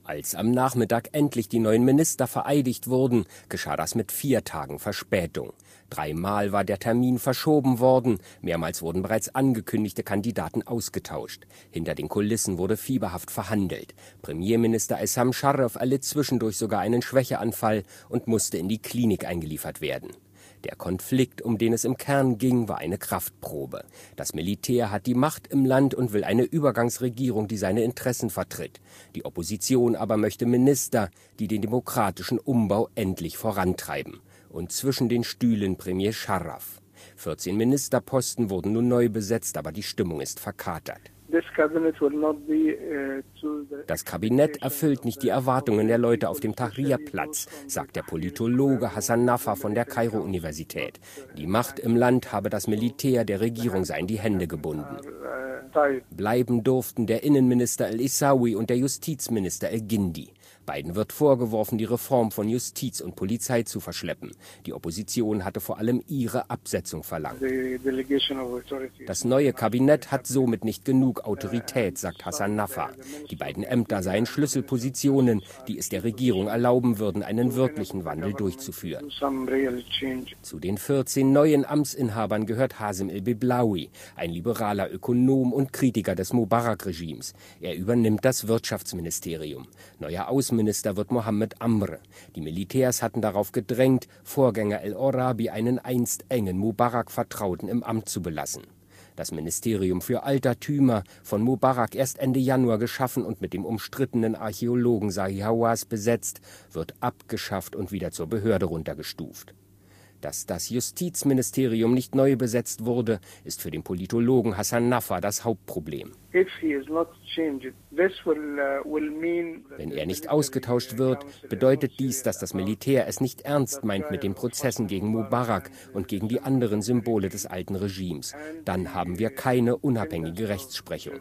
Als am Nachmittag endlich die neuen Minister vereidigt wurden, geschah das mit 4 Tagen Verspätung. 3-mal war der Termin verschoben worden, mehrmals wurden bereits angekündigte Kandidaten ausgetauscht. Hinter den Kulissen wurde fieberhaft verhandelt. Premierminister Essam Sharaf erlitt zwischendurch sogar einen Schwächeanfall und musste in die Klinik eingeliefert werden. Der Konflikt, um den es im Kern ging, war eine Kraftprobe. Das Militär hat die Macht im Land und will eine Übergangsregierung, die seine Interessen vertritt. Die Opposition aber möchte Minister, die den demokratischen Umbau endlich vorantreiben. Und zwischen den Stühlen Premier Sharaf. 14 Ministerposten wurden nun neu besetzt, aber die Stimmung ist verkatert. Das Kabinett erfüllt nicht die Erwartungen der Leute auf dem Tahrir-Platz, sagt der Politologe Hassan Naffa von der Kairo-Universität. Die Macht im Land habe das Militär der Regierung sei in die Hände gebunden. Bleiben durften der Innenminister El-Issawi und der Justizminister El-Gindi. Beiden wird vorgeworfen, die Reform von Justiz und Polizei zu verschleppen. Die Opposition hatte vor allem ihre Absetzung verlangt. Das neue Kabinett hat somit nicht genug Autorität, sagt Hassan Naffa. Die beiden Ämter seien Schlüsselpositionen, die es der Regierung erlauben würden, einen wirklichen Wandel durchzuführen. Zu den 14 neuen Amtsinhabern gehört Hazem El-Biblawi, ein liberaler Ökonom und Kritiker des Mubarak-Regimes. Er übernimmt das Wirtschaftsministerium. Neuer Außenminister wird Mohammed Amr. Die Militärs hatten darauf gedrängt, Vorgänger El-Orabi, einen einst engen Mubarak-Vertrauten, im Amt zu belassen. Das Ministerium für Altertümer, von Mubarak erst Ende Januar geschaffen und mit dem umstrittenen Archäologen Zahi Hawass besetzt, wird abgeschafft und wieder zur Behörde runtergestuft. Dass das Justizministerium nicht neu besetzt wurde, ist für den Politologen Hassan Naffa das Hauptproblem. Wenn er nicht ausgetauscht wird, bedeutet dies, dass das Militär es nicht ernst meint mit den Prozessen gegen Mubarak und gegen die anderen Symbole des alten Regimes. Dann haben wir keine unabhängige Rechtsprechung.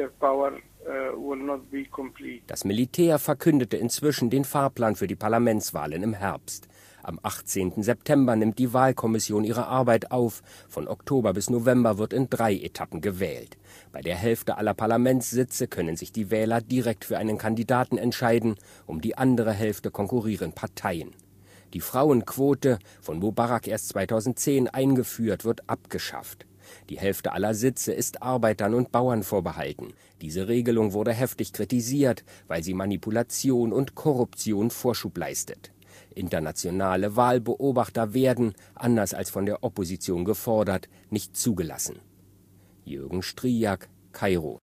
Das Militär verkündete inzwischen den Fahrplan für die Parlamentswahlen im Herbst. Am 18. September nimmt die Wahlkommission ihre Arbeit auf. Von Oktober bis November wird in 3 Etappen gewählt. Bei der Hälfte aller Parlamentssitze können sich die Wähler direkt für einen Kandidaten entscheiden. Um die andere Hälfte konkurrieren Parteien. Die Frauenquote, von Mubarak erst 2010 eingeführt, wird abgeschafft. Die Hälfte aller Sitze ist Arbeitern und Bauern vorbehalten. Diese Regelung wurde heftig kritisiert, weil sie Manipulation und Korruption Vorschub leistet. Internationale Wahlbeobachter werden, anders als von der Opposition gefordert, nicht zugelassen. Jürgen Strijak, Kairo.